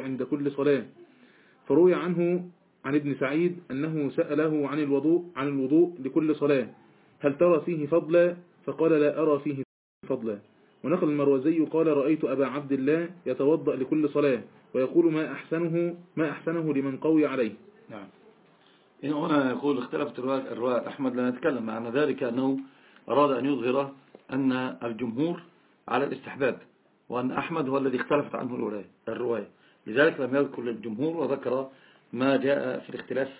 عند كل صلاة. فروي عنه عن ابن سعيد أنه سأله عن الوضوء لكل صلاة هل ترى فيه فضلا؟ فقال لا أرى فيه فضلا. ونقل المروزي قال رأيت أبا عبد الله يتوضأ لكل صلاة ويقول ما أحسنه لمن قوي عليه. نعم. هنا يقول اختلفت الرواية. أحمد لا نتكلم معنى ذلك أنه أراد أن يظهر أن الجمهور على الاستحباب، وأن أحمد هو الذي اختلفت عنه الرواية، لذلك لم يذكر الجمهور وذكر ما جاء في الاختلاف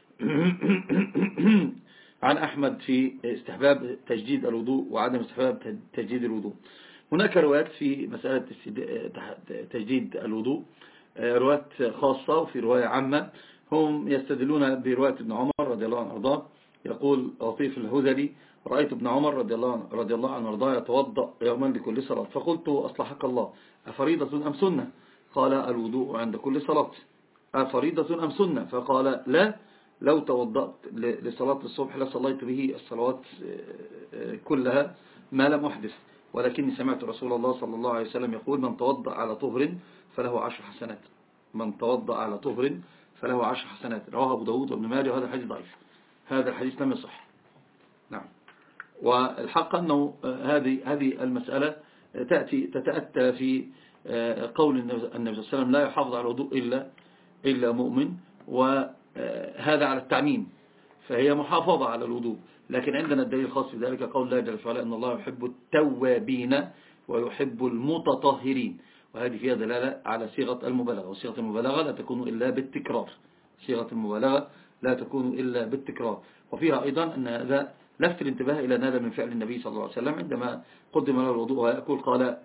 عن أحمد في استحباب تجديد الوضوء وعدم استحباب تجديد الوضوء. هناك روايات في مسألة تجديد الوضوء، روايات خاصة وفي رواية عامة. هم يستدلون برواية ابن عمر رضي الله عنه وارضاه، يقول لطيف الهذلي رأيت ابن عمر رضي الله عنه وارضاه يتوضأ يوما لكل صلاة، فقلت أصلحك الله أفريضة أم سنة؟ قال الوضوء عند كل صلاة. أفريضة أم سنة؟ فقال لا، لو توضأت لصلاة الصبح لصليت به الصلوات كلها ما لم أحدث، ولكني سمعت رسول الله صلى الله عليه وسلم يقول من توضأ على طهر فله 10 حسنات. من توضأ على طهر فله 10 حسنات. رواه أبو داود وابن ماجه، وهذا الحديث ضعيف، هذا الحديث لم يصح. نعم. والحق أنه هذه المسألة تتأتى في قول النبي صلى الله عليه وسلم لا يحافظ على الوضوء إلا مؤمن، وهذا على التعميم، فهي محافظة على الوضوء. لكن عندنا الدليل الخاص في ذلك قول الله جل وعلا إن الله يحب التوابين ويحب المتطهرين، وهذه فيها دلالة على صيغة المبالغة، وصيغة المبالغة لا تكون إلا بالتكرار. صيغة المبالغة لا تكون إلا بالتكرار. وفيها أيضا أن هذا لفت الانتباه إلى هذا من فعل النبي صلى الله عليه وسلم عندما قدم له الوضوء ويأكل، قال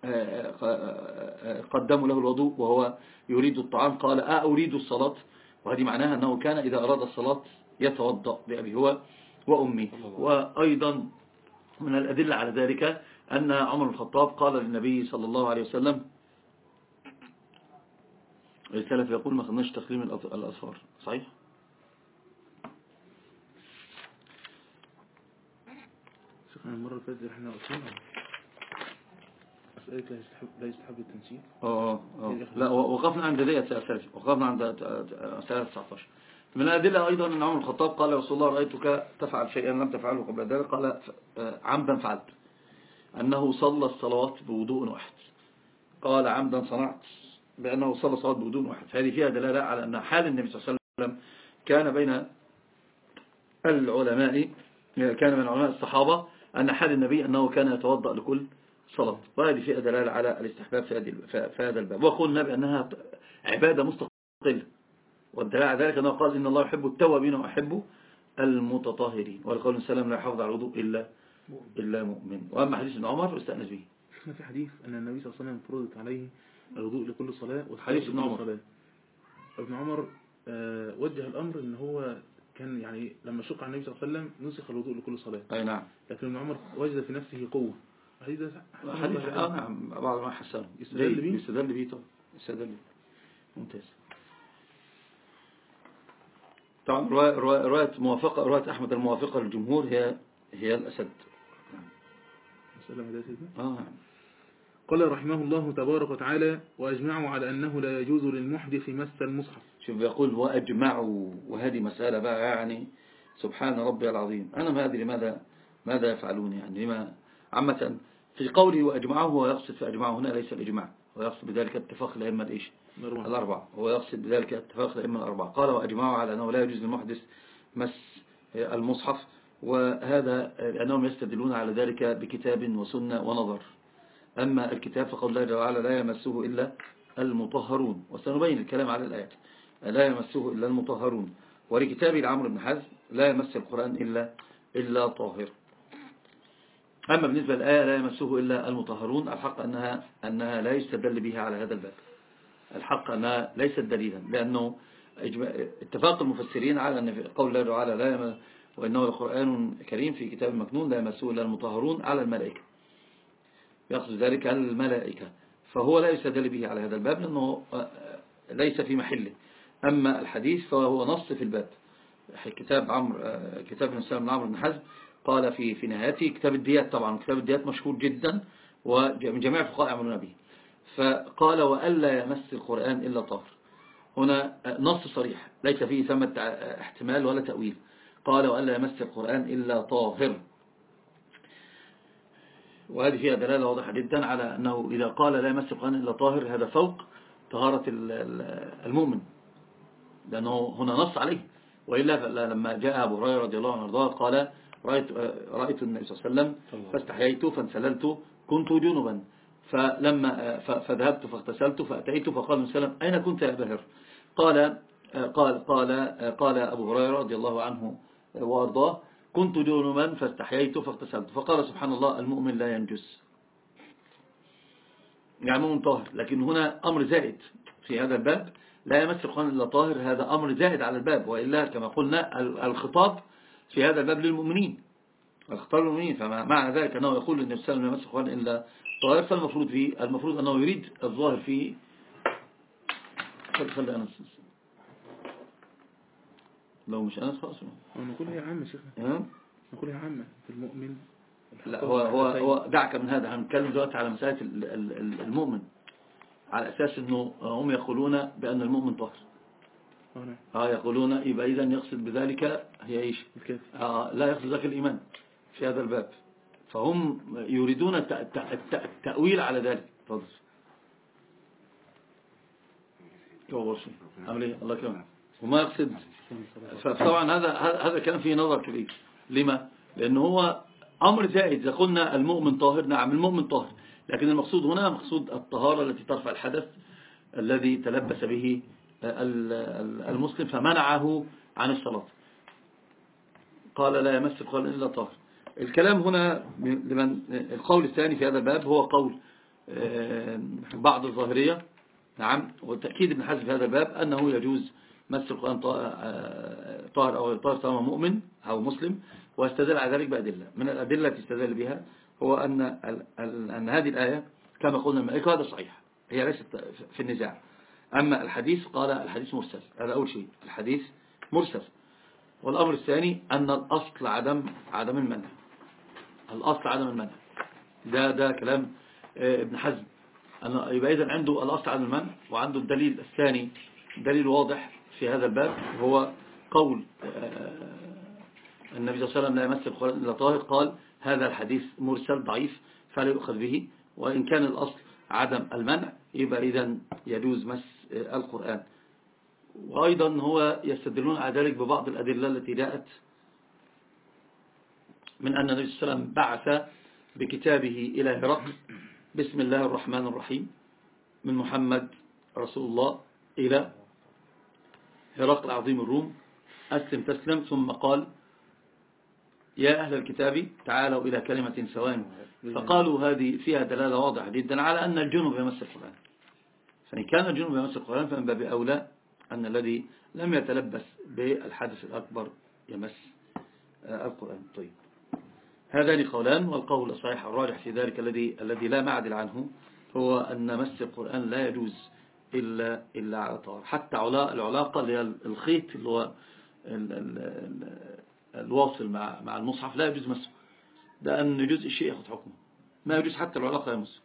قدموا له الوضوء وهو يريد الطعام، قال أريد الصلاة. وهذه معناها أنه كان إذا أراد الصلاة يتوضأ بأبي هو وأمي. وأيضا من الأدلة على ذلك أن عمر بن الخطاب قال للنبي صلى الله عليه وسلم، السلف يقول ما خلناش تخريم الأظفار، صحيح؟ شكرا. المرة اللي فاتت احنا قلنا أسألك لا يستحب التنسيق. لا، وقفنا عند ديت سلفي، وقفنا عند سنة 19. من الأدلة أيضا أن عمر بن الخطاب قال يا رسول الله رأيتك تفعل شيئا لم تفعله قبل ذلك، قال عمدا فعلت، أنه صلى الصلوات بوضوء واحد. قال عمدا صنعت بأنه صلى الصلوات بوضوء واحد. هذه فيها دلالة على أن حال النبي صلى الله عليه وسلم كان بين علماء الصحابة أن حال النبي أنه كان يتوضأ لكل صلاة، وهذه فيها دلالة على الاستحباب في هذا الباب. وقلنا بأنها عبادة مستقلة، والدلالة على ذلك أنه قال إن الله يحب التوابين ويحب المتطهرين، والقول السلام لا يحافظ على الوضوء إلا مؤمن. وأما حديث ابن عمر استأنس به. شفنا في حديث أن النبي صلى الله عليه وسلم فرضت عليه الوضوء لكل صلاة، حديث ابن عمر. ابن عمر وجه الأمر أن هو كان يعني لما شق على النبي صلى الله عليه وسلم نسخ الوضوء لكل صلاة. أي نعم. لكن ابن عمر وجد في نفسه قوة. حديث نعم، بعض ما حسنه يستدل به. ممتاز. طبعا رواية أحمد الموافقة للجمهور هي الأسد. قال رحمه الله تبارك وتعالى وأجمعوا على أنه لا يجوز للمحدث مس المصحف. شوف يقول وأجمعوا، وهذه مسألة بقى يعني سبحان ربي العظيم. أنا ما أدري ماذا يفعلون، يعني لما عامة في قوله وأجمعه هو يقصد في أجمعه هنا ليس الإجماع، هو يقصد بذلك اتفاق الأئمة الأربعة، هو يقصد بذلك اتفاق الأئمة الأربعة. قال وأجمعوا على أنه لا يجوز للمحدث مس المصحف، وهذا لأنهم يستدلون على ذلك بكتاب وسنة ونظر. أما الكتاب فقد الله جل وعلا لا يمسه إلا المطهرون، وسنبين الكلام على الآيات، لا يمسه إلا المطهرون. ولكتابه لعمرو بن حزم لا يمس القرآن إلا طاهر. أما بالنسبة للآية لا يمسه إلا المطهرون، الحق أنها لا يستدل بها على هذا الباب، الحق أنها ليست دليلا، لأنه اتفاق المفسرين على أن قول الله تعالى لا يمس وإنه القرآن كريم في كتاب مكنون لا يمسه إلا المطهرون على الملائكة، يقصد ذلك على الملائكة، فهو لا يستدل به على هذا الباب لأنه ليس في محله. أما الحديث فهو نص في الباب. كتاب ابن سلام بن عمرو بن حزم قال في نهايته كتاب الديات، طبعا كتاب الديات مشهور جدا ومن جميع الفقهاء يعملون به، فقال وألا يمس القرآن إلا طاهر. هنا نص صريح ليس فيه ثمة احتمال ولا تأويل. قال وألا يمس القرآن إلا طاهر، وهذه فيها دلالة واضحة جدا على أنه إذا قال لا يمس القرآن إلا طاهر هذا فوق طهارة المؤمن، لأنه هنا نص عليه. وإلا لما جاء أبو هريرة رضي الله عنه قال رأيت النبي صلى الله عليه وسلم فاستحييت فانسللت كنت جنبا فذهبت فاغتسلت فأتيت فقال النبي صلى الله عليه وسلم أين كنت يا أبا هر؟ قال أبو هريرة رضي الله عنه وأرضاه كنت جنبا فاستحييت فاغتسلت. فقال سبحان الله المؤمن لا ينجس، يعني مؤمن طاهر. لكن هنا أمر زائد في هذا الباب، لا يمس القرآن إلا طاهر، هذا أمر زائد على الباب. وإلا كما قلنا الخطاب في هذا الباب للمؤمنين، الخطاب للمؤمنين، فمعنى ذلك أنه يقول للنبي صلى الله عليه وسلم لا يمس القرآن إلا طاهر، فالمفروض أنه يريد الظاهر فيه. خلي أنس، لو مش أنس خلاص نقول هي عامة شيخنا، نقول هي عامة في المؤمن. لا هو دعك من هذا، هنتكلم دلوقتي على مسألة المؤمن على أساس أنه هم يقولون بأن المؤمن طاهر. يقولون يبقى إذن يقصد بذلك هي إيش؟ لا يقصد ذلك الإيمان في هذا الباب، فهم يريدون التأويل على ذلك. تفضل. الله كمان وما يقصد. فطبعا هذا كان فيه نظر كبير. لما؟ لأنه هو أمر زائد. إذا قلنا المؤمن طاهر، نعم المؤمن طاهر، لكن المقصود هنا مقصود الطهارة التي ترفع الحدث الذي تلبس به المسلم فمنعه عن الصلاة. قال لا يمس القرآن إلا طاهر. الكلام هنا القول الثاني في هذا الباب هو قول بعض الظاهرية، نعم، والتأكيد ابن حزم في هذا الباب أنه يجوز مس القرآن طاهر أو طاهر سواء مؤمن أو مسلم، واستدل على ذلك بأدلة. من الأدلة التي استدل بها هو أن هذه الآية كما قلنا الملائكة، هذا صحيح، هي ليست في النزاع. أما الحديث قال الحديث مرسل، هذا أول شيء، الحديث مرسل. والأمر الثاني أن الأصل عدم المنع، الأصل عدم المنع. ده كلام ابن حزم، يبقى إذن عنده الأصل عدم المنع، وعنده الدليل الثاني دليل واضح في هذا الباب هو قول النبي صلى الله عليه وسلم لا يمس القرآن إلا طاهر. قال هذا الحديث مرسل ضعيف فلا يؤخذ به، وإن كان الأصل عدم المنع يبقى إذن يجوز مس القرآن. وأيضا هو يستدلون على ذلك ببعض الأدلة التي جاءت من أن النبي صلى الله عليه وسلم بعث بكتابه إلى هرقل بسم الله الرحمن الرحيم من محمد رسول الله إلى هرقل عظيم الروم أسلم تسلم، ثم قال يا أهل الكتاب تعالوا إلى كلمة سواء. فقالوا هذه فيها دلالة واضحة جدا على أن الجنوب يمس القرآن، فإن كان الجنوب يمس القرآن فمن باب أولى أن الذي لم يتلبس بالحدث الأكبر يمس القرآن. طيب، هذان قولان، والقول الصحيح الراجح في ذلك الذي لا معدل عنه هو أن مس القرآن لا يجوز إلا على طهارة. حتى العلاقة اللي هي الخيط اللي هو الواصل مع المصحف لا يجوز مسه، ده أن جزء الشيء يأخذ حكمه، ما يجوز حتى العلاقة يمسه.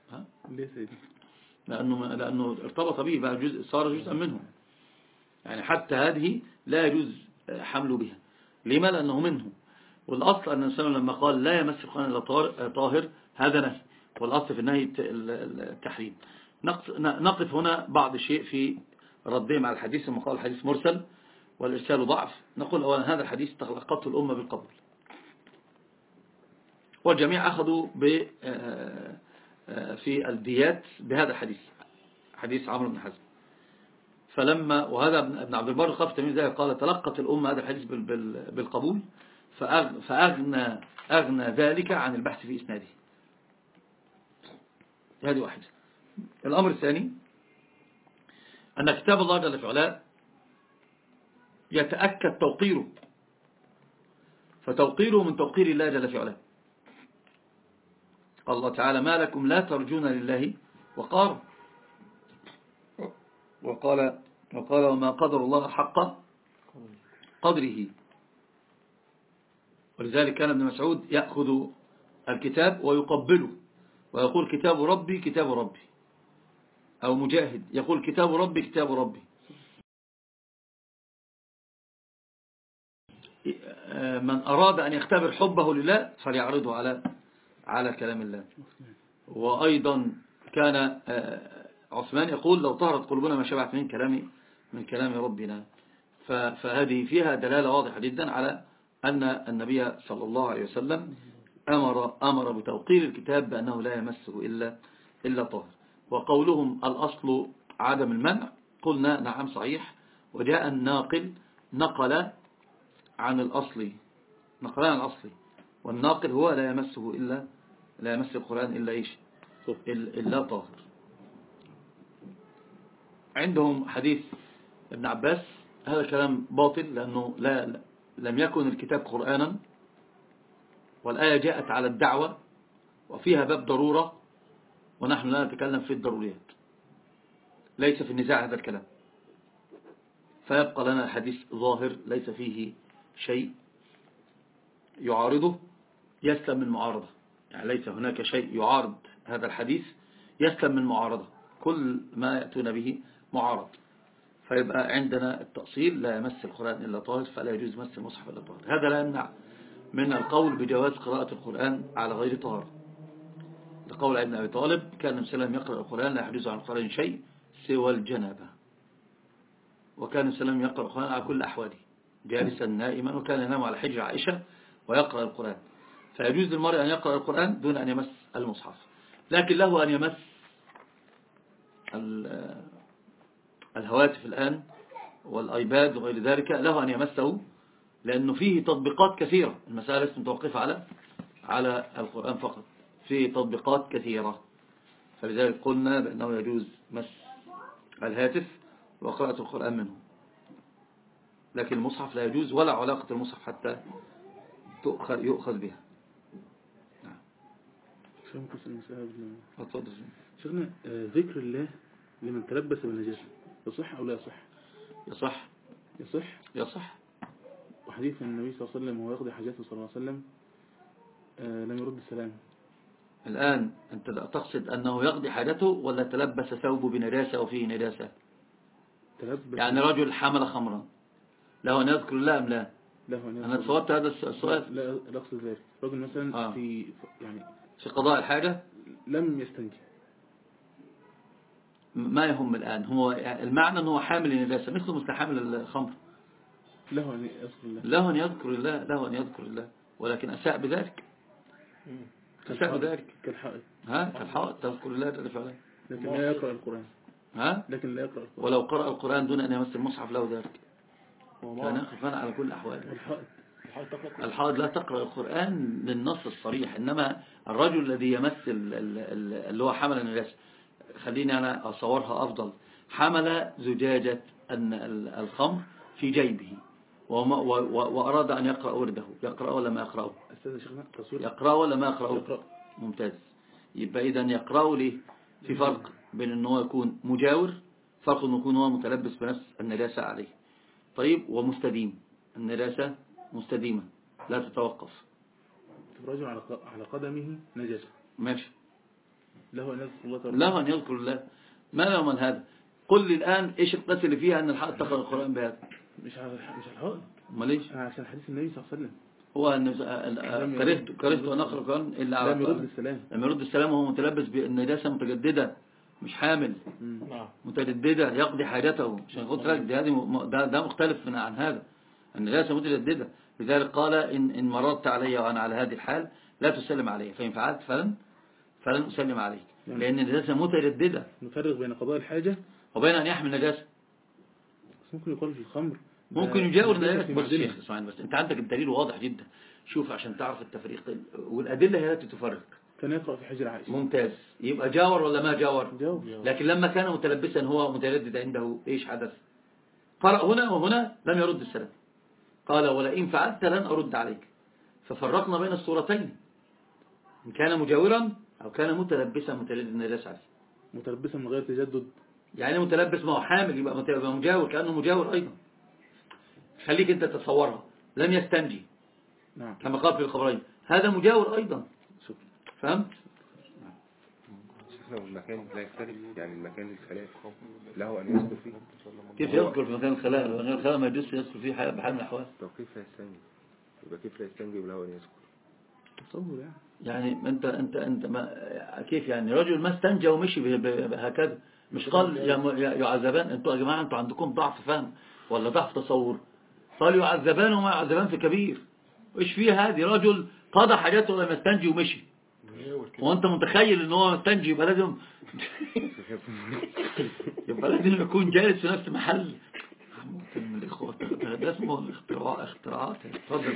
لأنه ارتبط به بقى جزء، صار جزءا منه، يعني حتى هذه لا يجوز حمله بها. لما؟ لأنه منه. والأصل أن الإنسان لما قال لا يمس القرآن إلا طاهر هذا نهي، والأصل في النهي التحريم. نقف هنا بعض الشيء في ردهم على الحديث ثم قال الحديث مرسل والإرسال ضعف. نقول أولا هذا الحديث تلقته الأمة بالقبول، والجميع أخذوا في الديات بهذا الحديث، حديث عمرو بن حزم. فلما وهذا ابن عبد البر خاف تمييز ذلك قال تلقت الأمة هذا الحديث بالقبول، فأغنى ذلك عن البحث في إسناده. هذه واحدة. الأمر الثاني أن كتاب الله جل وعلا يتأكد توقيره، فتوقيره من توقير الله جل وعلا. قال الله تعالى ما لكم لا ترجون لله وقارا، وقال وما قدر الله حق قدره. ولذلك كان ابن مسعود يأخذ الكتاب ويقبله ويقول كتاب ربي كتاب ربي، أو مجاهد يقول كتاب ربي كتاب ربي. من أراد أن يختبر حبه لله فليعرضه على كلام الله. وأيضا كان عثمان يقول لو طهرت قلوبنا ما شبعت من كلام ربنا. فهذه فيها دلالة واضحة جدا على أن النبي صلى الله عليه وسلم أمر بتوقير الكتاب بأنه لا يمسه إلا طاهر. وقولهم الأصل عدم المنع قلنا نعم صحيح، وجاء الناقل نقل عن الأصل والناقل هو لا يمس القرآن إلا طاهر. عندهم حديث ابن عباس هذا كلام باطل، لأنه لم يكن الكتاب قرآنا، والآية جاءت على الدعوة وفيها باب ضرورة، ونحن لا نتكلم في الضروريات، ليس في النزاع هذا الكلام. فيبقى لنا حديث ظاهر ليس فيه شيء يعارضه يسلم من المعارضة، يعني ليس هناك شيء يعارض هذا الحديث يسلم من المعارضة، كل ما يأتون به معارض. فيبقى عندنا التأصيل لا يمس القرآن إلا طاهر، فلا يجوز مس المصحف إلا طاهر. هذا لا يمنع من القول بجواز قراءة القرآن على غير طهارة، لقول ابن أبي طالب كان النبي صلى الله عليه وسلم يقرأ القرآن لا يحجز عن القرآن شيء سوى الجنابة، وكان النبي صلى الله عليه وسلم يقرأ القرآن على كل أحواله جالسا نائما، وكان ينام على حجر عائشة ويقرأ القرآن. فيجوز للمرء أن يقرأ القرآن دون أن يمس المصحف، لكن له أن يمس الهواتف الآن والآيباد وغير ذلك، له أن يمسه، لأنه فيه تطبيقات كثيرة. المسألة ليست متوقفة على القرآن فقط، فيه تطبيقات كثيرة. فلذلك قلنا بأنه يجوز مس الهاتف وقراءة القرآن منه، لكن المصحف لا يجوز، ولا علاقة المصحف حتى يؤخذ بها. نعم. شيخنا ذكر الله لمن تلبس بالنجاسة يصح أو لا يصح؟ يصح. وحديث النبي صلى الله عليه وسلم وهو يقضي حاجاته صلى الله عليه وسلم لم يرد السلام. الآن أنت تقصد أنه يقضي حاجته ولا تلبس ثوبه بنجاسة وفيه نجاسة؟ يعني رجل حمل خمرا له أن يذكر الله أم لا؟ أنا تصورت هذا السؤال. لا أقصد ذلك. رجل مثلا في قضاء الحاجة لم يستنجي، ما يهم الآن، هو المعنى أنه حامل النجاسة مثل مستحمل الخمر، له أن يذكر الله، له أن يذكر الله، ولكن أساء بذلك. كالحائط تذكر الله جل وعلا، لكن لا يقرأ القرآن. ولو قرأ القرآن دون أن يمس المصحف له ذلك، كان يخفان على كل الأحوال. الحائط لا تقرأ القرآن للنص الصريح، إنما الرجل الذي يمس اللي هو حمل النجاسة، خليني أنا أصورها أفضل، حمل زجاجة الخمر في جيبه وأراد أن يقرأ ورده، يقرأ ولا ما يقرأه؟ يقرأ ولا ما يقرأه؟ ممتاز. يبقى إذا يقرأه ليه؟ في فرق بين أنه يكون مجاور، فرق أنه يكون هو متلبس بنفس النجاسة عليه. طيب، ومستديم، النجاسة مستديمة لا تتوقف. رجل على قدمه نجاسة، ماشي، له أن يذكر الله. ما له من هذا؟ قل لي الآن إيش القصة اللي فيها أن الحائط تقرأ القرآن بهذا؟ مش على الحائط. ما ليش؟ عشان حديث النبي صلى الله عليه وسلم، هو كرهت أن أقرأ القرآن إلا على لم يرد السلام وهو متلبس بالنجاسة متجددة، مش حامل، متجددة يقضي حاجته. عشان قلت لك ده مختلف عن هذا، النجاسة متجددة. لذلك قال إن مررت علي وأنا على هذه الحال لا تسلم علي، فإن فعلت فلن أسلم عليك، لأن النجاسة متجددة. نفرق بين قضاء الحاجة وبين أن يحمل نجاسة. ممكن يقال في الخمر، ممكن يجاور نجاسة. بص شيخ اسمعني، بس أنت عندك الدليل واضح جدا. شوف عشان تعرف التفريق، والأدلة هي التي تفرق. كان يقرأ في حجر عائشة، ممتاز. يبقى جاور ولا ما جاور؟ جاور. لكن لما كان متلبسا هو متردد عنده، إيش حدث؟ قرأ هنا وهنا لم يرد السلام، قال ولئن فعلت لن أرد عليك. ففرقنا بين الصورتين، إن كان مجاورا أو كان متلبسا متردد النجاسة عليه. متلبسا من غير تجدد، يعني متلبس ما هو حامل، يبقى مجاور، كأنه مجاور أيضا. خليك أنت تتصورها، لم يستنجي، نعم، كما قال في الخبرين، هذا مجاور أيضا. فهمت؟ شيخنا والمكان لا يختلف، يعني المكان الخلاء له أن يذكر فيه. كيف يذكر في مكان الخلاء؟ مكان الخلاء ما يجوز يذكر فيه بحال من الأحوال. طب كيف لا يستنجي؟ يبقى كيف لا يستنجي وله أن يذكر؟ تصور يعني انت ما كيف يعني رجل ما استنجى ومشي هكذا، مش قال يعذبان؟ انتوا يا جماعه انتوا عندكم ضعف فهم ولا ضعف تصور؟ قال يعذبان وما يعذبان في كبير. ايش فيه؟ هذه رجل قضى حاجاته لما استنجي ومشي، وانت متخيل ان هو مستنجي يبقى لازم يكون جالس في نفس محل من الاخوه. ده اسمه اختراعات. اتفضل.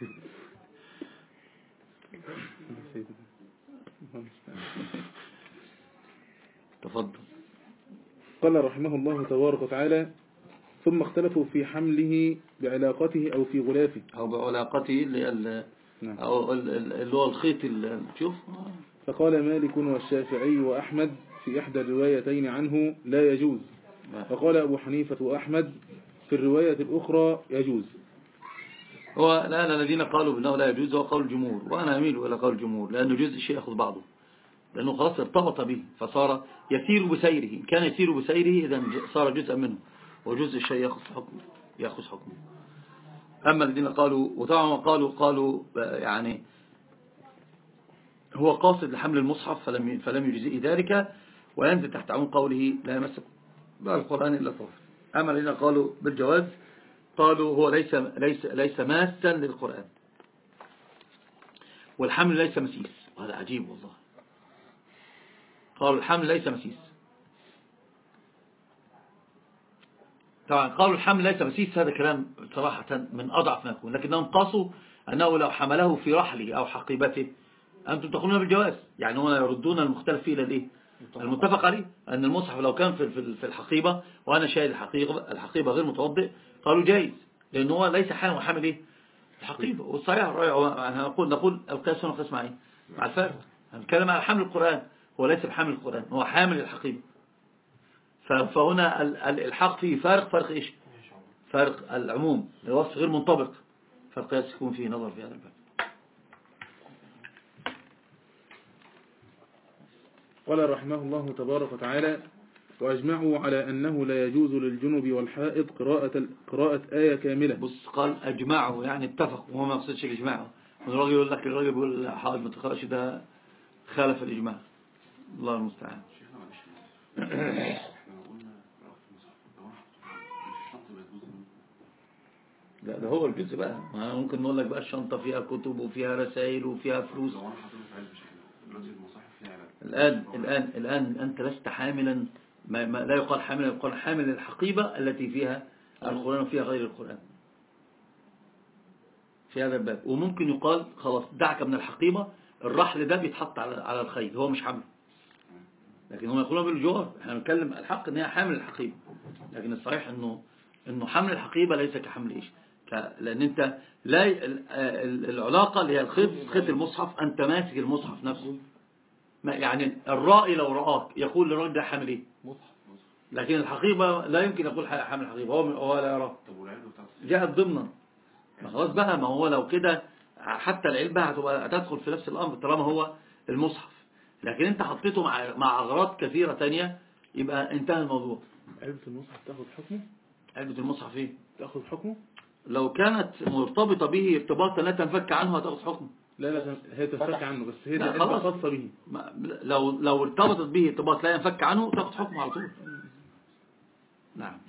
تفضل. قال رحمه الله تبارك وتعالى: ثم اختلفوا في حمله بعلاقته أو في غلافه، أو بعلاقته أو اللي هو الخيط شوف. فقال مالك والشافعي وأحمد في إحدى الروايتين عنه لا يجوز، فقال أبو حنيفة وأحمد في الرواية الأخرى يجوز. هو الآن الذين قالوا بأنه لا يجوز هو قول الجمهور، وأنا أميل إلى قول الجمهور، لأنه يجوز الشيء يأخذ بعضه، لأنه خلاص ارتبط به فصار يسير بسيره. كان يسير بسيره إذا صار جزءا منه، وجزء الشيء يأخذ حكمه. أما الذين قالوا، وطبعا قالوا يعني هو قاصد لحمل المصحف فلم يجزئه ذلك، وينزل تحت عموم قوله لا يمس القرآن إلا طاهر. أما الذين قالوا بالجواز قالوا هو ليس ماسا للقرآن، والحمل ليس مسيس. وهذا عجيب والله. قالوا الحمل ليس مسيس. طبعا قالوا الحمل ليس مسيس، هذا كلام صراحة من أضعف ما يكون، لكنهم قاسوا أنه لو حمله في رحله أو حقيبته أنتم تقولون بالجواز. يعني هنا يردون المختلف فيه إلى الإيه؟ المتفق عليه، أن المصحف لو كان في الحقيبة وأنا شايل الحقيبة غير متوضئ قالوا جائز، لأنه هو ليس حامل إيه؟ الحقيبة. والصحيح نقول القياس هنا قياس مع إيه؟ مع الفارق. هنتكلم على حمل القرآن، هو ليس بحامل القرآن، هو حامل الحقيبة. فهنا الحق فيه فارق إيش؟ فارق العموم، الوصف غير منطبق، فالقياس يكون فيه نظر في هذا الباب. قال رحمه الله تبارك وتعالى: وأجمعوا على أنه لا يجوز للجنب والحائض قراءة آية كاملة. بص، قال أجمعوا يعني اتفقوا، وهو ما يقصدش الإجماع. الراجل يقول لك الراجل بيقول حائض ما تقرأش، ده خالف الإجماع. الله المستعان. لا ده هو الجزء بقى، ممكن نقول لك بقى الشنطة فيها كتب وفيها رسائل وفيها فلوس. الآن أنت لست حاملا، ما لا يقال حاملا، يقال حامل الحقيبة التي فيها القرآن وفيها غير القرآن في هذا الباب. وممكن يقال خلاص دعك من الحقيبة، الرحل ده بيتحط على الخيل، هو مش حامل. لكن هم يقولون بالجوار، احنا بنتكلم الحق ان هي حامل الحقيبة، لكن الصحيح انه حمل الحقيبة ليس كحمل ايش، لان انت لا العلاقة اللي هي خيط المصحف، انت ماسك المصحف نفسه. يعني الرائي لو رآك يقول للراجل ده حامل ايه؟ مصحف. لكن الحقيبة لا يمكن يقول حامل الحقيبة، هو لا يراه. جاءت ضمنا. خلاص بقى، ما هو لو كده حتى العلبة هتدخل في نفس الامر طالما هو المصحف، لكن انت حطيته مع اغراض كثيرة تانية، يبقى انتهى الموضوع. علبة المصحف تاخذ حكمه؟ علبة المصحف ايه؟ تاخذ حكمه؟ لو كانت مرتبطة به ارتباطا لا تنفك عنه هتاخذ حكمه. لا هي تنفك عنه، بس هي علبة خاصة به. لو ارتبطت به ارتباط لا ينفك عنه تاخذ حكمه على طول. نعم.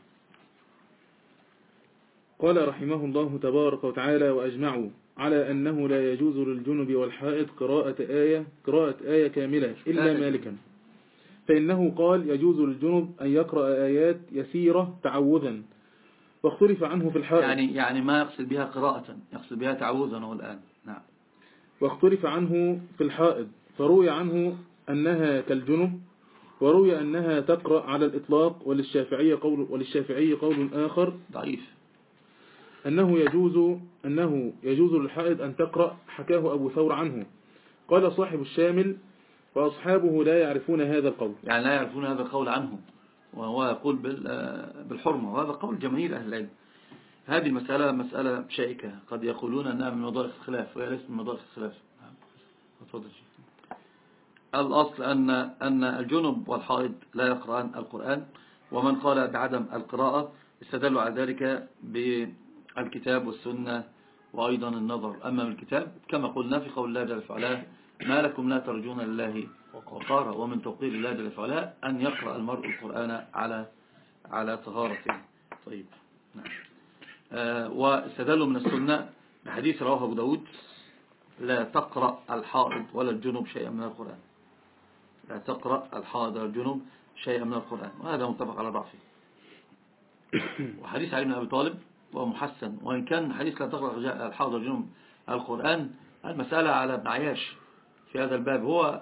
قال رحمه الله تبارك وتعالى: وأجمعوا على أنه لا يجوز للجنب والحائض قراءة آية كاملة إلا مالكا، فإنه قال يجوز للجنب أن يقرأ آيات يسيرة تعوذا، واختلف عنه في الحائض. يعني ما يقصد بها قراءة، يقصد بها تعوذا هو الآن. نعم. واختلف عنه في الحائض، فروي عنه أنها كالجنب، وروي أنها تقرأ على الإطلاق، وللشافعي قول آخر ضعيف أنه يجوز للحائض أن تقرأ، حكاه أبو ثور عنه. قال صاحب الشامل: وأصحابه لا يعرفون هذا القول. يعني لا يعرفون هذا القول عنه، وهو يقول بالحرمة، وهذا قول جماهير أهل العلم. هذه المسألة مسألة شائكة، قد يقولون أنها من مدارس الخلاف، وهي ليست من مدارس الخلاف. تفضل. الأصل أن الجنب والحائض لا يقرأان القرآن، ومن قال بعدم القراءة استدلوا على ذلك بالكتاب والسنة وأيضا النظر. أما من الكتاب كما قلنا في قول الله جل وعلا ما لكم لا ترجون لله وقارا، ومن توقير الله جل وعلا أن يقرأ المرء القرآن على طهارته. طيب نعم. واستدلوا من السنة بحديث رواه أبو داود لا تقرأ الحائض ولا الجنوب شيئا من القرآن، لا تقرأ الحائض ولا الجنوب شيئا من القرآن، وهذا متفق على ضعفه. وحديث علي بن أبي طالب ومحسن، وإن كان حديث لا تقرأ الحائض ولا الجنوب القرآن المسألة على ابن عياش في هذا الباب هو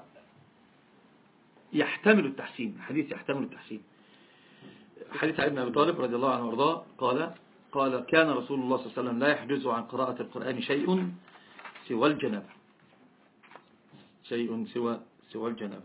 يحتمل التحسين، الحديث يحتمل التحسين. حديث علي بن أبي طالب رضي الله عنه وارضاه قال كان رسول الله صلى الله عليه وسلم لا يحجز عن قراءة القرآن شيء سوى الجنابة، شيء سوى الجنابة.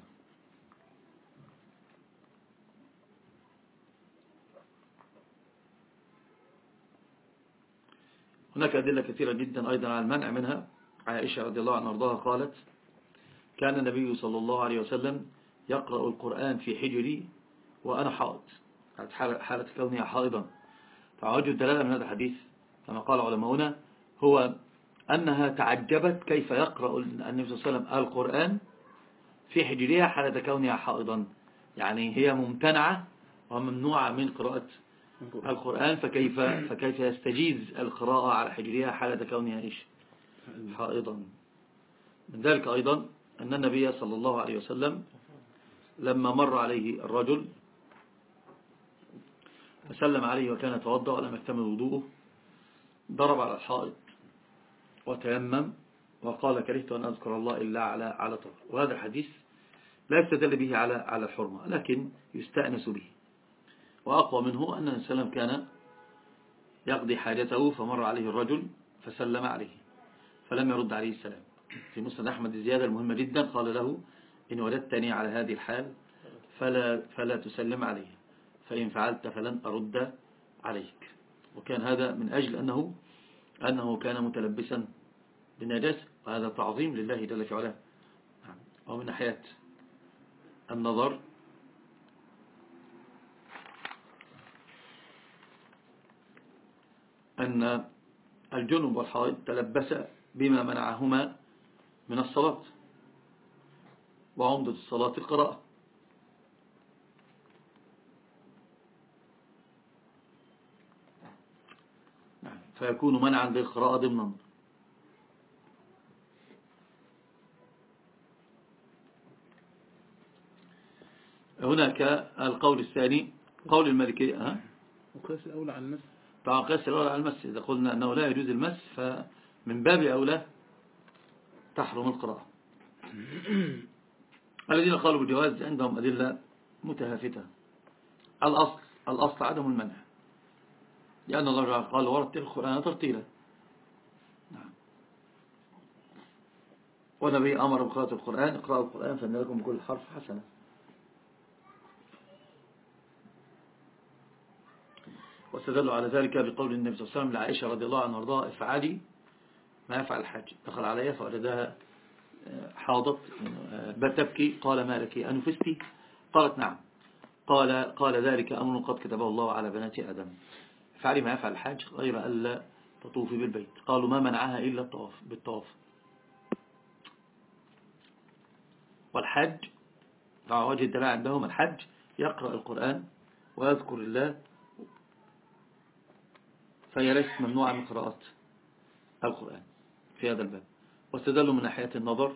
هناك أدلة كثيرة جدا أيضا على المنع منها. عائشة رضي الله عنها وارضاها قالت كان النبي صلى الله عليه وسلم يقرأ القرآن في حجري وأنا حائض، حالة كونها حائضا. فوجه الدلالة من هذا الحديث كما قال علماؤنا هو أنها تعجبت كيف يقرأ النبي صلى الله عليه وسلم القرآن في حجرها حالة كونها حائضا، يعني هي ممتنعة وممنوعة من قراءة القرآن، فكيف يستجيز القراءة على حجرها حالة كونها حائضا. من ذلك أيضا أن النبي صلى الله عليه وسلم لما مر عليه الرجل فسلم عليه وكان يتوضأ ولم يكتمل وضوءه ضرب على الحائط وتيمم وقال كرهت أن أذكر الله إلا على طهر. وهذا الحديث لا يستدل به على الحرمة، لكن يستأنس به. وأقوى منه أن النبي صلى الله عليه وسلم كان يقضي حاجته فمر عليه الرجل فسلم عليه فلم يرد عليه السلام. في مسند أحمد زيادة المهمة جدا قال له إن وجدتني على هذه الحال فلا تسلم علي، فإن فعلت فلن أرد عليك. وكان هذا من أجل أنه كان متلبسا بالنجاسة، وهذا تعظيم لله جل في علاه. ومن ناحية النظر أن الجنب والحائض تلبس بما منعهما من الصلاة، وعمدة الصلاة القراءة. فيكون منعا للقراءة ضمنا. هناك القول الثاني قول المالكية وقياس الأولى على المس. طبعا قياس الأولى على المس، إذا قلنا أنه لا يجوز المس فمن باب أولى تحرم القراءة. الذين قالوا بالجواز عندهم أدلة متهافتة. الأصل عدم المنع، لأن الله قال ورتل القرآن ترتيلا. والنبي أمر بقراءة القرآن اقرأوا القرآن فإن لكم بكل حرف حسنة. واستدلوا على ذلك بقول النبي صلى الله عليه وسلم لعائشة رضي الله عنها وارضاها افعلي ما يفعل الحاج. دخل عليها فوجدها حاضت تبكي، قال ما لك أنفستي؟ قالت نعم. قال ذلك أمر قد كتبه الله على بنات آدم، افعلي ما يفعل الحاج غير ألا تطوفي بالبيت. قالوا ما منعها إلا بالطواف. والحج على وجه الدلاء عندهم الحج يقرأ القرآن ويذكر الله، فهي ليست ممنوعة من قراءة القرآن في هذا الباب. واستدلوا من ناحية النظر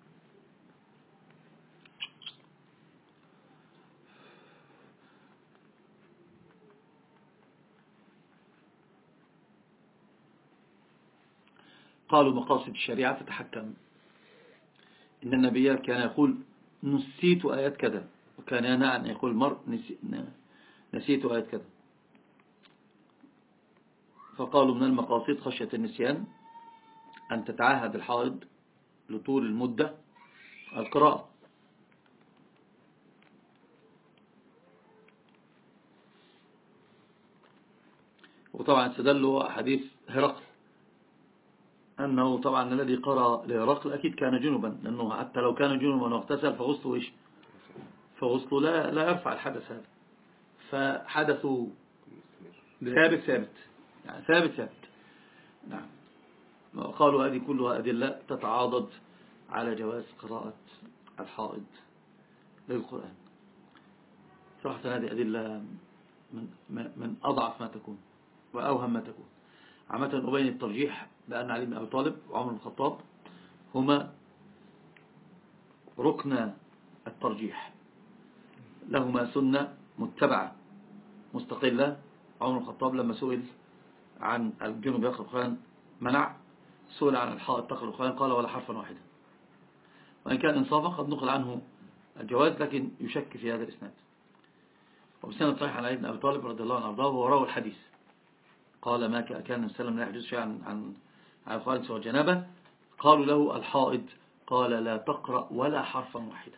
قالوا مقاصد الشريعة تتحكم. إن النبي كان يقول نسيت آيات كذا، وكان ينهى أن يقول المرء نسيت آيات كذا. فقالوا من المقاصد خشية النسيان أن تتعاهد الحائض لطول المدة القراءة. وطبعا استدلوا حديث هرقل أنه طبعا الذي قرأ لهرقل أكيد كان جنبا، لأنه حتى لو كان جنبا واغتسل فغسله إيش؟ فغسله لا يرفع الحدث هذا. فحدثه ثابت يعني ثابت. نعم. قالوا هذه كلها أدلة تتعاضد على جواز قراءة الحائض للقرآن. صراحة هذه أدلة من أضعف ما تكون وأوهم ما تكون. عامة أبين الترجيح بأن علي بن أبي طالب وعمر بن الخطاب هما ركن الترجيح، لهما سنة متبعة مستقلة. عمر بن الخطاب لما سئل عن الجنوب يقرأ القرآن منع، سئل عن الحائض تقرأ القرآن قال ولا حرفا واحدا. وإن كان إنصافا قد نقل عنه الجواز، لكن يشك في هذا الإسناد. وبسنة صحيح عن علي بن أبي طالب رضي الله عنه وارضاه وروى الحديث قال ما كان النبي صلى الله عليه وسلم لا يحدث شيئا عن الخالد سوى الجنابة. قالوا له الحائض قال لا تقرأ ولا حرفا واحدا.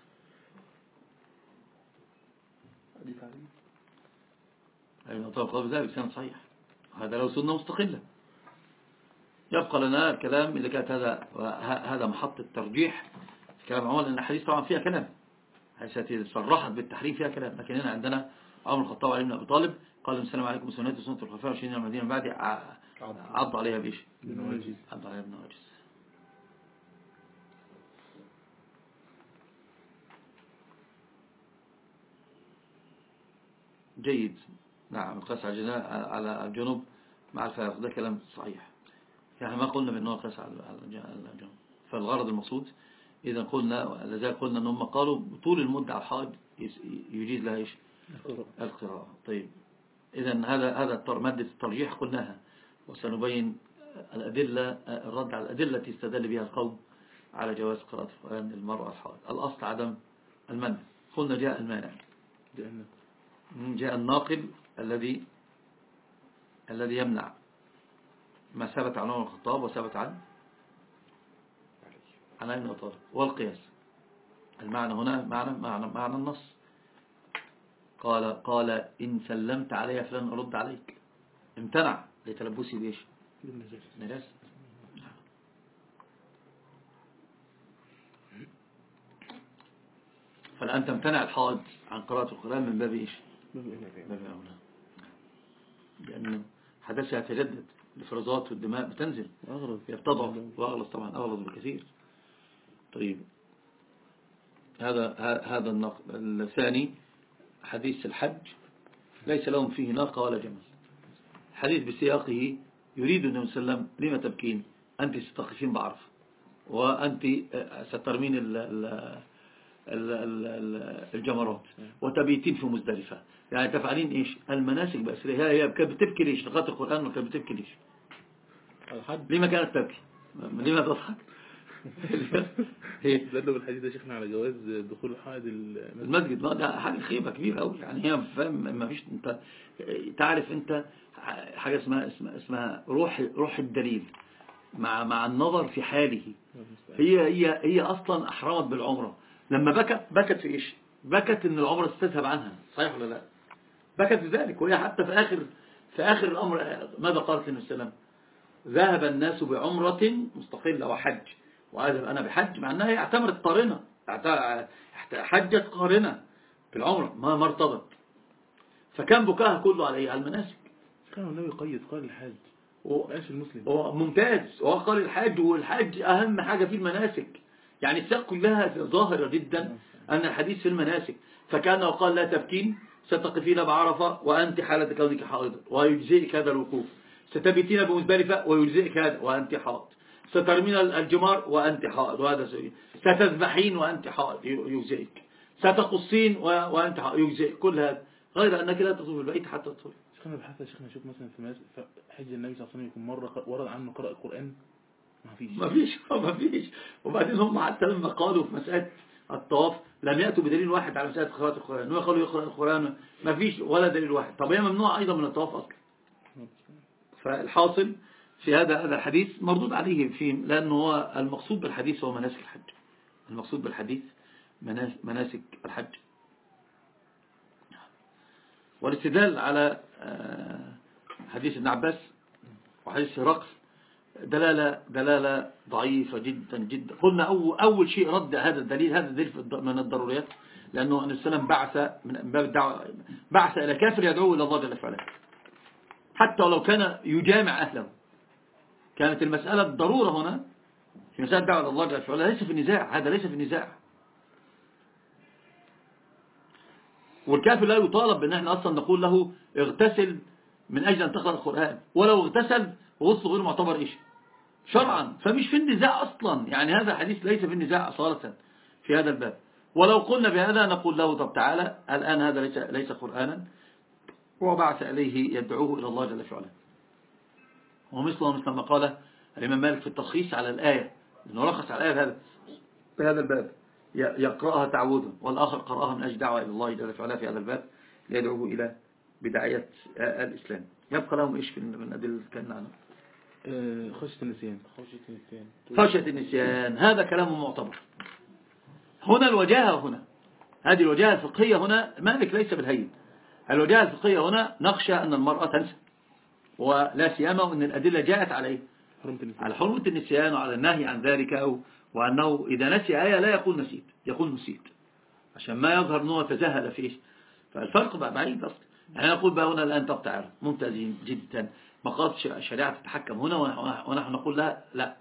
أيضا قال ذلك بسنة صحيح. هذا لو سنة مستقلة. يبقى لنا الكلام إذا كانت هذا محط الترجيح في كلام عمر، لأن الحديث طبعا فيها كلام، حيث صرحت بالتحريم فيها كلام. لكن هنا عندنا عمر الخطاب علي بن أبي طالب قال السلام عليكم سنة وسنة الخلفاء الراشدين المهديين من بعد، عض عليها بإيش؟ عض عليها بالنواجذ. جيد. نعم. القياس على الجنوب مع الفارق ده كلام صحيح، يعني ما قلنا بأنه القياس على الجنوب. فالغرض المقصود إذا قلنا لذلك قلنا أنهم قالوا طول المدة على الحائض يجيز لها إيش؟ القراءة. طيب إذا هذا مادة الترجيح قلناها، وسنبين الأدلة، الرد على الأدلة التي استدل بها القوم على جواز قراءة القرآن للمرأة الحائض. الأصل عدم المنع. قلنا جاء المانع، جاء الناقل الذي يمنع ما ثبت عن عمر الخطاب وثبت عن علي بن أبي طالب. والقياس المعنى هنا معنى النص. قال إن سلمت علي فلن أرد عليك. امتنع لتلبسي بإيش؟ بالنجاسة. فالآن تمتنع الحائض عن قراءة القرآن من باب إيش؟ باب أولى، لأن حدثها يتجدد، الإفرازات والدماء بتنزل يبتضع، وأغلظ طبعا أغلظ بكثير. طيب هذا النقل الثاني حديث الحج ليس لهم فيه ناقة ولا جمل. حديث بسياقه يريد النبي صلى الله عليه وسلم لما تبكين أنت ستقفين بعرف وأنت سترمين الجمرات وتبيتين في مزدلفة، يعني تفعلين إيش؟ المناسك بأسرها. هي كانت بتبكي ليش؟ لغاية القرآن وكانت بتبكي ليش؟ لما كانت تبكي؟ لما تضحك؟ دلوا بالحديث ده شيخنا على جواز دخول الحائض المسجد. ده حاجة خيبة كبيرة قوي، يعني هي ما فيش. انت تعرف انت حاجة اسمها روح الدليل مع النظر في حاله. هي اصلا احرمت بالعمرة لما بكت في ايش؟ بكت ان العمرة تستذهب عنها، صحيح ولا لا؟ بكت بذلك، وهي حتى في اخر الامر ماذا قالت للنبي صلى الله عليه وسلم؟ ذهب الناس بعمرة مستقلة وحج وأذهب أنا بحج، مع أنها اعتمرت قارنة، حجت قارنة في العمرة ما ارتضت. فكان بكاها كله على المناسك. كان النبي قيد قال الحاج وقاش المسلم ممتاز، وقال الحج، والحج أهم حاجة في المناسك. يعني السياق كلها ظاهرة جدا أن الحديث في المناسك. فكان وقال لا تبكين ستقفين بعرفة وأنت حالة كونك حائضة ويجزئك هذا الوقوف، ستبيتين بمزدلفة ويجزئك هذا وأنت حائض، سترمين الجمار وأنت حائض وهذا سيء، ستذبحين وأنت حائض يجزئك، ستقصين وأنت حائض يجزئك. كل هذا غير أنك لا تطوف البيت حتى تطوف. شيخنا بحث يا شيخنا، شوف مثلا في حج النبي صلى الله عليه وسلم يكون مرة ورد عنه قرأ القرآن، ما فيش. وبعدين هم حتى لما قالوا في مسألة الطواف لم يأتوا بدليل واحد على مسألة قراءة القرآن، انه يقولوا يقرأ القرآن، ما فيش ولا دليل واحد. طب هي ممنوع أيضا من الطواف أصلا. فالحاصل في هذا الحديث مردود عليه لأنه هو المقصود بالحديث هو مناسك الحج. المقصود بالحديث مناسك الحج. والاستدلال على حديث ابن عباس وحديث هرقل دلالة ضعيفة جدا جدا. قلنا أول شيء رد هذا الدليل من الضروريات، لأنه النبي صلى الله عليه وسلم بعث من باب الدعوة، بعث إلى كافر يدعوه إلى الله جل وعلا حتى ولو كان يجامع أهله. كانت المسألة الضرورة هنا في مسألة الدعوة إلى الله جل وعلا ليس في النزاع، هذا ليس في النزاع. والكافر لا يطالب بأن احنا أصلا نقول له اغتسل من أجل أن تقرأ القرآن، ولو اغتسل وغسل غير معتبر إيش شرعا، فمش في النزاع أصلا. يعني هذا حديث ليس في النزاع أصالة في هذا الباب. ولو قلنا بهذا نقول له طب تعالى الآن هذا ليس قرآنا، وبعث إليه يدعوه إلى الله جل وعلا. ومثل ما قال الإمام مالك في التلخيص على الآية، إنه رخص على الآية في هذا الباب، يقرأها تعوذا، والآخر قرأها من أجل دعوة إلى الله جل وعلا في هذا الباب ليدعوه إلى بداية الإسلام. يبقى لهم إيش من أدلة كان عنه؟ خشية النسيان. خشية النسيان هذا كلام معتبر. هنا الوجاهة، هنا هذه الوجاهة الفقهية، هنا مالك ليس بالهين. الوجاهة الفقهية هنا نخشى أن المرأة تنسى، ولا سيما أن الأدلة جاءت عليه على حرمة النسيان وعلى النهي عن ذلك، وأنه إذا نسي آية لا يقول نسيت، يقول نسيت، عشان ما يظهر أنه تجاهل فيه. فالفرق بقى بعيد أصلا. يعني نقول بقى هنا الآن طب تعالى ممتازين جدا، مقاصد الشريعة تتحكم هنا، ونحن نقول لها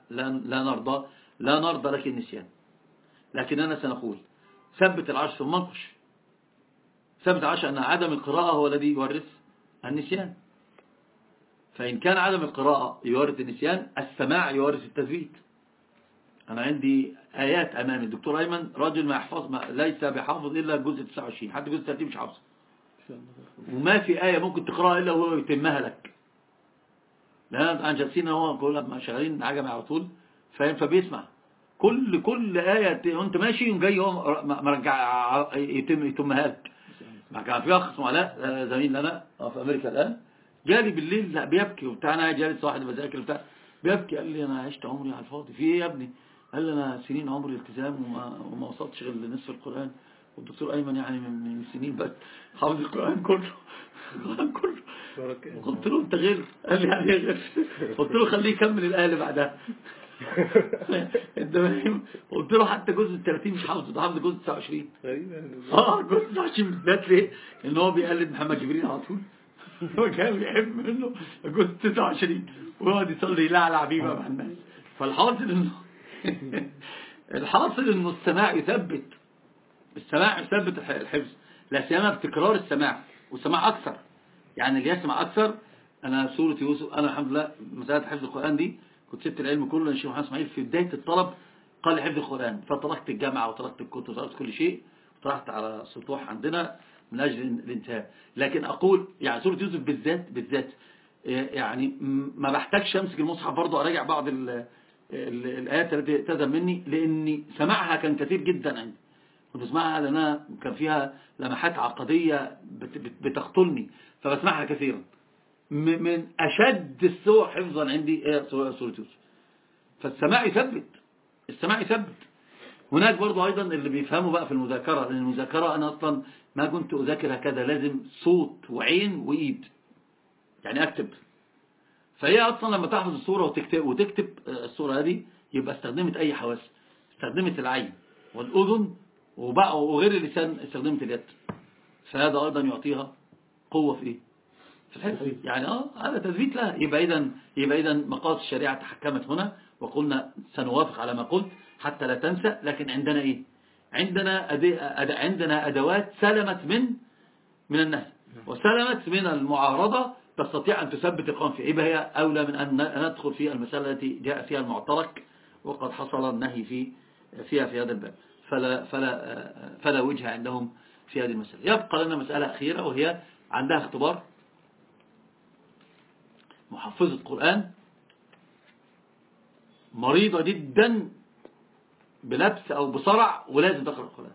لا نرضى لك النسيان، لكننا سنقول ثبت العرش ثم انقش. ثبت العرش أن عدم القراءة هو الذي يورث النسيان، فإن كان عدم القراءة يورث النسيان، السماع يورث التثبيت. أنا عندي آيات أمامي، الدكتور أيمن راجل ما يحفظ، ليس بحافظ إلا الجزء 29، حتى الجزء 30 مش حافظ، وما في آية ممكن تقرأها إلا وهو يتمها لك، لأن أنا جالسين هو كل شغالين عجمة على طول، فبيسمع كل آية وأنت ماشي جاي هو مرجع يتمها لك. كان في أخ اسمه علاء زميل لنا في أمريكا الآن، جالي بالليل لا بيبكي وبتاع، أنا جالس واحد بذاكر بتاع بيبكي، قال لي أنا عشت عمري على الفاضي. في إيه يا ابني؟ قال لي أنا سنين عمري التزام وما وصلتش غير لنصف القرآن، والدكتور أيمن يعني من سنين بس حافظ القرآن كله. قلت له أنت غير؟ قال لي يعني غير. قلت له خليه يكمل الآية اللي بعدها. قلت له حتى جزء 30 مش حافظه، ده حافظ جزء 29. جزء 29 بالذات ليه؟ ان هو بيقلد محمد جبريل على طول. هو كان بيحب منه جزء 29 ويقعد يصلي يلعلع بيه مع الناس. فالحاصل انه السماع يثبت، الحفظ، لا سيما بتكرار السماع والسماع اكثر. يعني اللي يسمع اكثر، انا سورة يوسف، انا الحمد لله مسألة حفظ القرآن دي كنت سبت العلم كله، لأن الشيخ محمد اسماعيل في بداية الطلب قال لي حفظ القرآن، فتركت الجامعة وتركت الكتب وتركت كل شيء وطرحت على سطوح عندنا من أجل الانتهاء. لكن أقول يعني سورة يوسف بالذات يعني ما بحتاجش أمسك المصحف برضه أراجع بعض الآيات التي تذهب مني، لأني سماعها كان كثير جدا عندي، كنت بسمعها لأنها كان فيها لمحات عقدية بتقتلني، فبسمعها كثيرا. من أشد السور حفظا عندي سورة يوسف. فالسماع يثبت. هناك برضو أيضا اللي بيفهموا بقى في المذاكرة، لأن المذاكرة أنا أصلا ما كنت أذاكر هكذا، لازم صوت وعين وإيد، يعني أكتب. فهي أصلا لما تحفظ الصورة وتكتب الصورة هذه، يبقى استخدمت أي حواس، استخدمت العين والأذن وغير اللسان، استخدمت اليد، فهذا أيضا يعطيها قوة في الحفظ. يعني هذا تثبيت لها. يبقى إذا مقاصد الشريعة تحكمت هنا، وقلنا سنوافق على ما قلت حتى لا تنسى. لكن عندنا إيه؟ عندنا أدوات سلمت من النهي وسلمت من المعارضة، تستطيع أن تثبت القوم فيها. يبقى هي أولى من أن ندخل في المسألة التي جاء فيها المعترك وقد حصل النهي فيها في هذا الباب. فلا وجه عندهم في هذه المسألة. يبقى لنا مسألة أخيرة، وهي عندها اختبار. محفظة القرآن مريضة جدا بلبس أو بصرع ولازم تقرأ القرآن.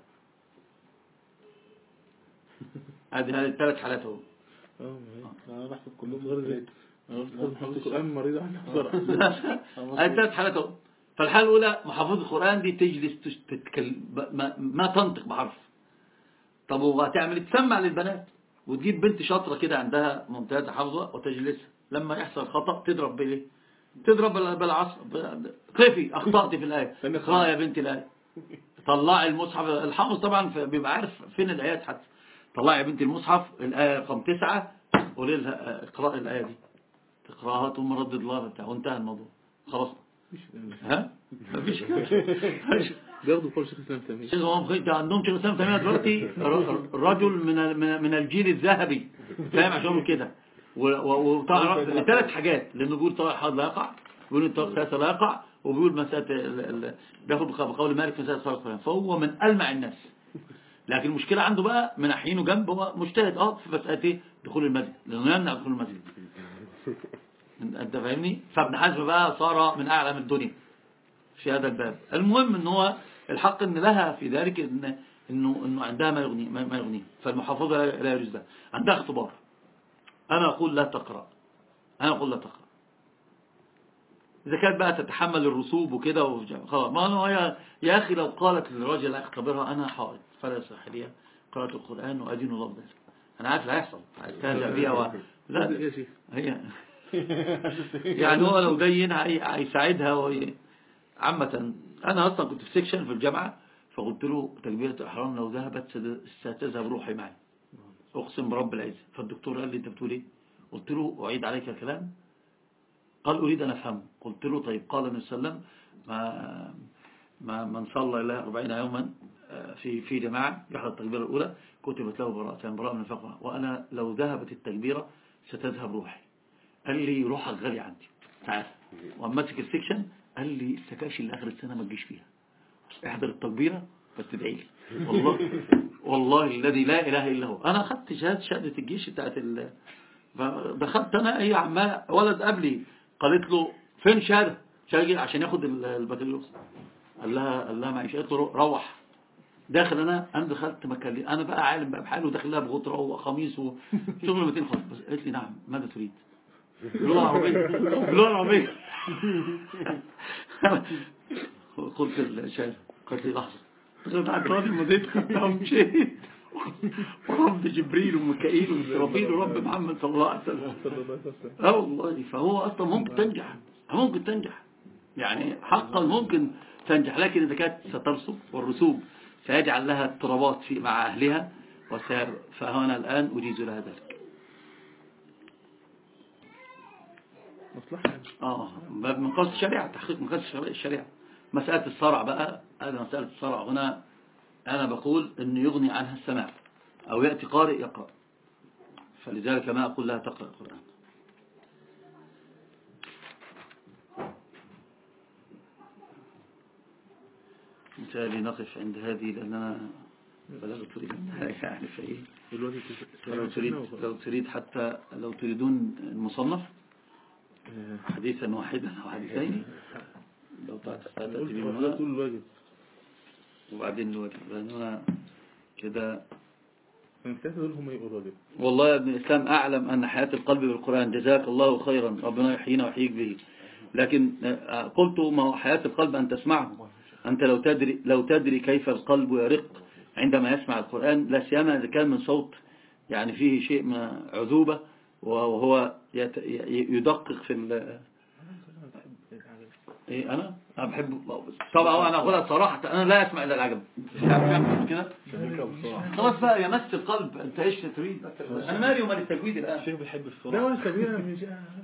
هذه الثلاث حالات اهو. انا بحفظ كلهم غير محفظة القرآن مريضة عندها بصرع. هذه الثلاث حالات اهو. فالحالة الأولى محفظة القرآن دي تجلس تتكلم ما تنطق بحرف. طب وهتعمل تسمع للبنات، وتجيب بنت شاطرة كده عندها ممتازة حافظة وتجلسها، لما يحصل خطأ تضرب تضرب بالعصا، قفي أخطأت في الآية، اقرأ يا بنتي الآية، طلعي المصحف. الحافظ طبعا بيبقى عارف فين الآيات حتى. طلعي يا بنتي المصحف الآية رقم 9 قولي لها اقرأي الآية دي، تقرأها ثم ردد الله بتاع وانتهى الموضوع خلاص. ها مفيش كده. بياخدوا قول شيخ الإسلام تيمية. شيخ عندهم شيخ الإسلام تيمية دلوقتي رجل من الجيل الذهبي، فاهم عشان كده. وطبعا لثلاث حاجات، لأنه بيقول طارق حاد لا يقع، بيقول الطارق سياسة لا يقع، وبيقول مسألة بياخد بقول مالك مسألة صار القرآن، فهو من ألمع الناس. لكن المشكلة عنده بقى مناحينه جنب، هو مجتهد في مسألة دخول المسجد، لأنه يمنع دخول المسجد. انت فاهمني؟ فابن حزم بقى صار من أعلم الدنيا في هذا الباب. المهم ان هو الحق ان لها في ذلك انه عندها ما يغنيه، فالمحافظة لا يجوز لها. عندها اختبار، انا اقول لا تقرأ، اذا كانت بقى تتحمل الرسوب وكده خلاص. ما هو يا اخي لو قالت للرجل اختبرها انا حائض فلا يصح لي قراءة القرآن وادين الله بذلك، انا عارف لا يحصل، هستهزأ بيها لا هي يعني هو لو دين هيساعدها عامة. أنا أصلا كنت في سيكشن في الجامعة، فقلت له تكبيرة الإحرام لو ذهبت ستذهب روحي معي، أقسم برب العزة. فالدكتور قال لي أنت بتقول إيه؟ قلت له أعيد عليك الكلام. قال أريد أن أفهمه. قلت له طيب قال النبي صلى الله عليه وسلم من صلى إلى 40 يوما في جماعة يحضر التكبيرة الأولى كتبت له براءة من الفقر، وأنا لو ذهبت التكبيرة ستذهب روحي. قال لي روحك غالي عندي تعال. ومسك السكشن قال لي السكاشن اللي آخر السنة ما تجيش فيها، احضر التكبيرة بس تدعي لي. والله الذي لا إله إلا هو. أنا أخذت شهادة الجيش بتاعت دخلت أنا هي عمال ولد قبلي قالت له فين شهادة عشان ياخد البكالوريوس. قال لها معيش. قالت له روح. داخل أنا دخلت مكان أنا بقى عالم بقى بحاله، وداخل لها بغطرة وقميص وشغل 200 خالص. بس قالت لي نعم ماذا تريد؟ باللغة العربية. قلت الشاهد قلت لي لحظة بعد راضي مضيت خدتها ومشيت ورب جبريل وميكائيل وإسرافيل ورب محمد صلى الله عليه وسلم. والله فهو أصلا ممكن تنجح يعني حقا ممكن تنجح، لكن إذا كانت سترسب والرسوب سيجعل لها اضطرابات مع أهلها فهنا الآن أجيز لها ذلك. مصلحة من مقاصد الشريعة، تحقيق مقاصد الشريعة. مسألة الصرع بقى، هذا مسألة الصرع هنا أنا بقول أنه يغني عنها السماع أو يأتي قارئ يقرأ، فلذلك ما أقول لها تقرأ القرآن. مثالي نقف عند هذه لأننا بلغت النهاية يعني فإيه. لو تريد حتى لو تريدون المصنف حديثا واحدا أو حديثين لو تأتي بمنا وبعدين الواجب، لأننا كده والله يا ابن الإسلام أعلم أن حياة القلب بالقرآن. جزاك الله خيرا، ربنا يحيينا ويحييك به. لكن قلت ما هو حياة القلب أن تسمعه. أنت لو تدري كيف القلب يرق عندما يسمع القرآن، لا سيما إذا كان من صوت يعني فيه شيء من عذوبة وهو يدقق في إيه. أنا بحب طبعا، أنا أقولها صراحة، أنا لا أسمع إلا العجب كده. خلاص بقى يمس القلب. أنت إيش تريد؟ أنا مالي ومال التجويد الآن. الشيخ بيحب الصراحة. لا هو التجويد أنا مش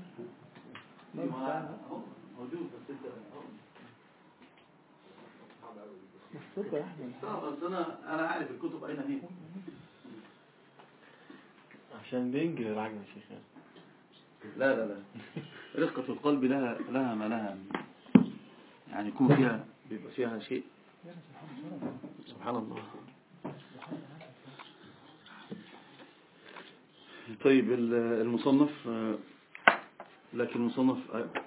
موجود بس أنت مصطفى يا أحمد. أنا عارف الكتب أين هي عشان بينجل العجب يا شيخ. لا رقة القلب لها ما لها يعني يكون فيها بيبقى فيها شيء سبحان الله. طيب المصنف، لكن المصنف